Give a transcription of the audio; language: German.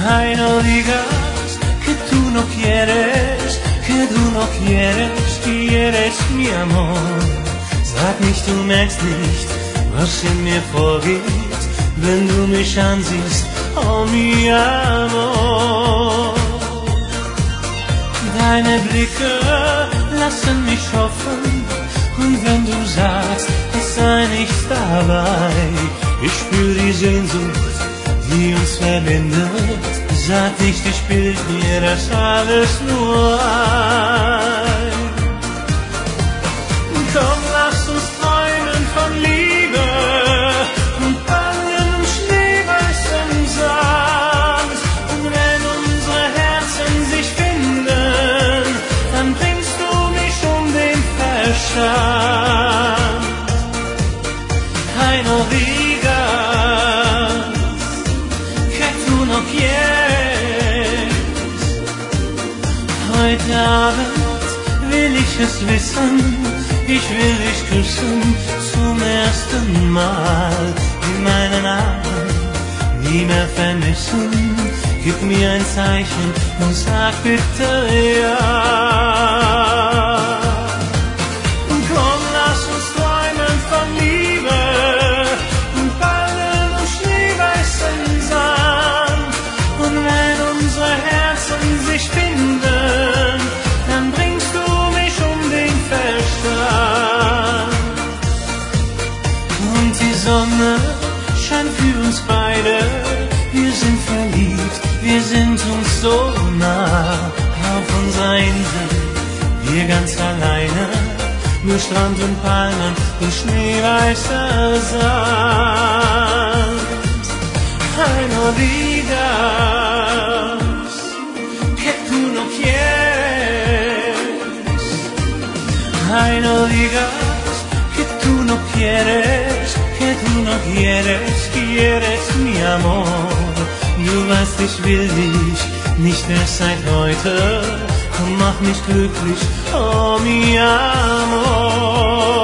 Ay, no digas que tú no quieres, quieres mi amor. Sag nicht, du merkst nicht, was in mir vorgeht, wenn du mich ansiehst, oh mi amor. Deine Blicke lassen mich hoffen, und wenn du sagst, es sei nichts dabei, ich spür die Sehnsucht, die uns verbindet. Sag nicht, ich bild mir das alles nur ein. Komm, lass uns träumen von Liebe und bangen im schneeweißen Sand. Und wenn unsere Herzen sich finden, dann bringst du mich um den Verstand. Ay, no digas que tú no quieres. Heute Abend will ich es wissen, ich will dich küssen zum ersten Mal in meinen Armen, nie mehr vermissen. Gib mir ein Zeichen und sag bitte ja. Komm, lass uns träumen von Liebe und ballen im schneeweißen Sand. Und wenn unsere Herzen sich finden, dann bringst du mich um den Verstand. Und die Sonne scheint für uns beide, wir sind verliebt, wir sind uns so nah. Auf unserer Insel, wir ganz alleine, nur Strand und Palmen und schneeweißer Sand. Ay, no digas que tú no quieres. Ay, no digas que tú no quieres, quieres mi amor. Du weißt, ich will dich nicht erst seit heute. Komm, mach mich glücklich, oh mi amor.